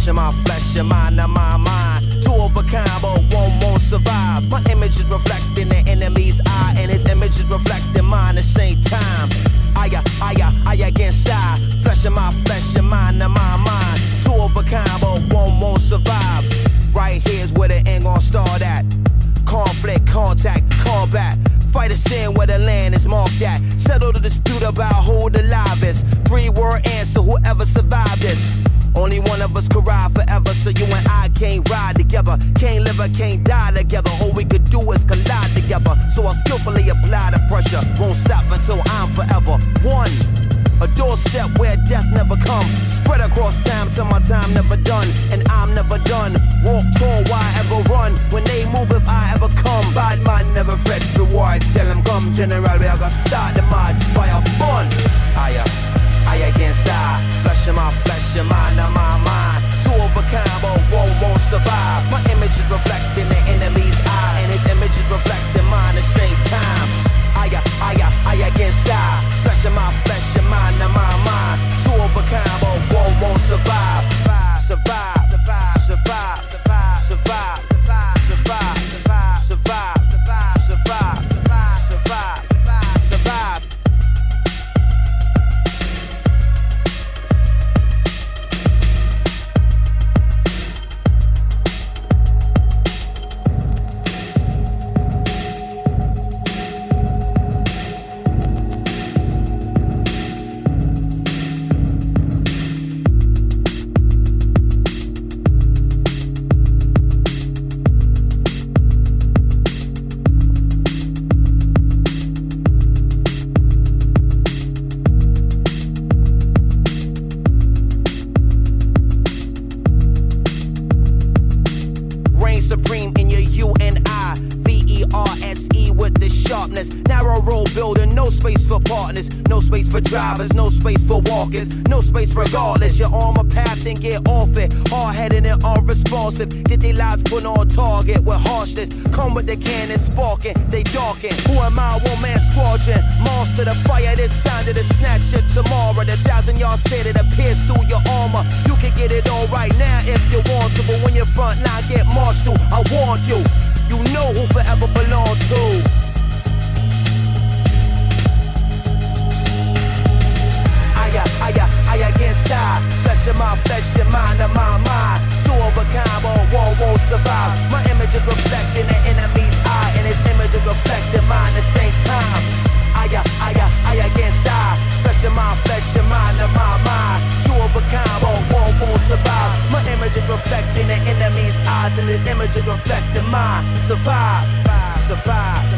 flesh of my flesh, your mind of my mind. Two of a kind, but one won't survive. My image is reflecting the enemy's eye, and his image is reflecting mine at the same time. I against I. Flesh of my flesh, your mind of my mind. Two of a kind, but one won't survive. Right here's where the end gon' start at. Conflict, contact, combat. Fight a sin where the land is marked at. Settle the dispute about who the live is. 3-word answer, whoever survived this. Only one of us could ride forever, so you and I can't ride together. Can't live or can't die together. All we could do is collide together. So I'll skillfully apply the pressure. Won't stop until I'm forever one. A doorstep where death never come. Spread across time till my time never done. And I'm never done. Walk tall, why ever run? When they move, if I ever come. Bad man never fret reward. Tell them come, general, we are gonna start the mad fire burn. I against I. Flesh of my flesh, your mind of my mind. Two of a kind, but one won't survive. My image is reflecting the enemy's eye, and his image is reflecting mine at the same time. I against I. Flesh of my flesh, your mind of my mind. Two of a kind, but one won't survive. Survive, survive, survive, survive, survive, survive, survive, survive, survive, survive, survive, survive, survive. Supreme in your U and I, VERSE with the sharpness. Narrow road building, no space for partners, no space for drivers, no space for walkers, no space regardless. You're on my path and get off it. Hard-headed and unresponsive, get their lives put on target with harshness. Come with the cannon sparking, they darken. Who am I? One-man squadron, monster the fire. This time to the snatch it tomorrow. The 1,000-yard stare that appears through your armor. You can get it all right now if you want to, but when your front line get marched through, I warned you. You know who forever belong to. I against I. Flesh of my flesh, your mind of my mind. Two of a kind, but one won't survive. My image is reflecting the enemy's eye, and his image is reflecting mine at the same time. I against I. Flesh of my flesh, your mind of my mind. Two of a kind, but one won't survive. My image is reflecting the enemy's eyes, and his image is reflecting mine. Survive, survive.